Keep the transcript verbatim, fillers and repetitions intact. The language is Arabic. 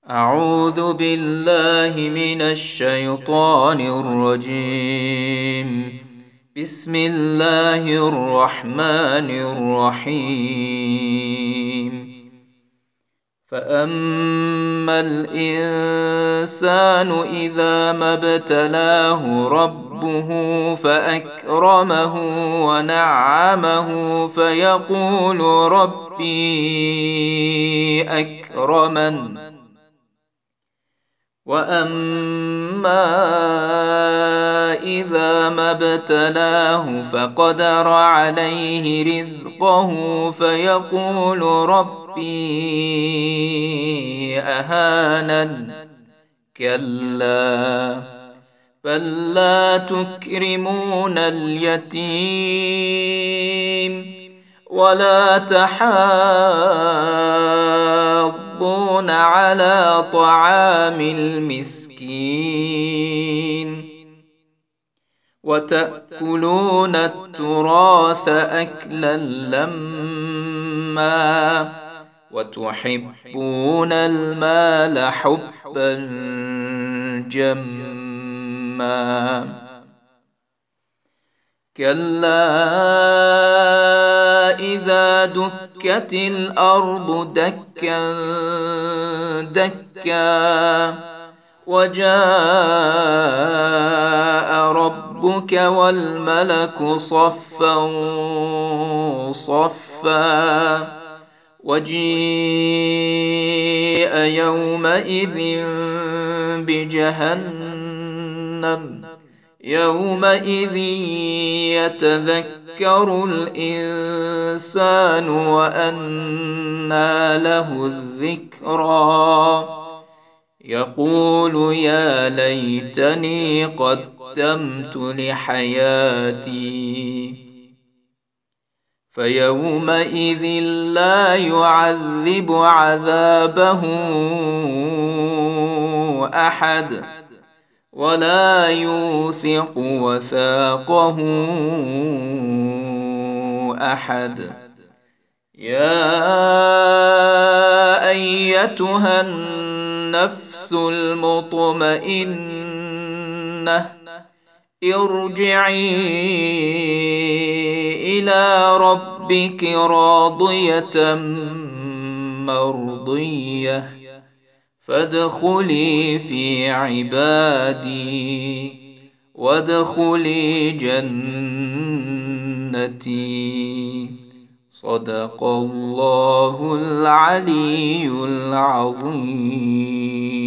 أعوذ بالله من الشيطان الرجيم. بسم الله الرحمن الرحيم. فأما الإنسان إذا ما ابتلاه ربه فأكرمه ونعمه فيقول ربي أكرمن. وأما إذا ما ابتلاه فقدر عليه رزقه فيقول ربي أهانن. كلا بل لا تكرمون اليتيم ولا تحاضون على طعام المسكين وتأكلون التراث أكلا لما وتحبون المال حبا جما. كلا إذا دكت الأرض دكا دكا وجاء ربك والملك صفا صفا وجيء يومئذ بجهنم يومئذ يتذكر الإنسان وأنى له الذكرى يقول يا ليتني قدمت لحياتي. فيومئذ لا يعذب عذابه أحد ولا يوثق وثاقه أحد. يا أيتها النفس المطمئنة ارجعي إلى ربك راضية مرضية فادخلي في عبادي وادخلي جنتي. صدق الله العلي العظيم.